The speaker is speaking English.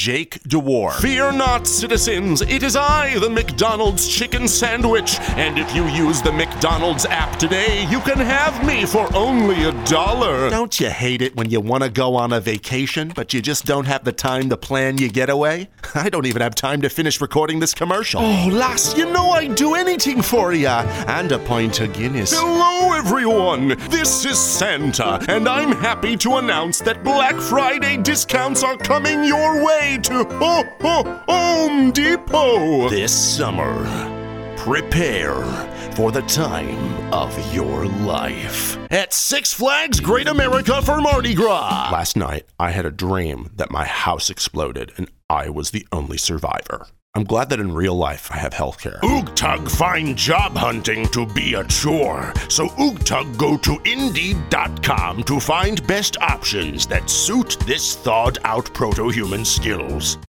Jake DeWar. Fear not, citizens. It is I, the McDonald's chicken sandwich. And if you use the McDonald's app today, you can have me for only $1. Don't you hate it when you want to go on a vacation, but you just don't have the time to plan your getaway? I don't even have time to finish recording this commercial. Oh, lass, you know I'd do anything for ya. And a pint of Guinness. Hello, everyone. This is Santa, and I'm happy to announce that Black Friday discounts are coming your way to Home Depot. This summer, prepare for the time of your life at Six Flags Great America for Mardi Gras. Last night, I had a dream that my house exploded and I was the only survivor. I'm glad that in real life I have healthcare. Oogtug find job hunting to be a chore. So Oogtug go to Indeed.com to find best options that suit this thawed-out proto-human skills.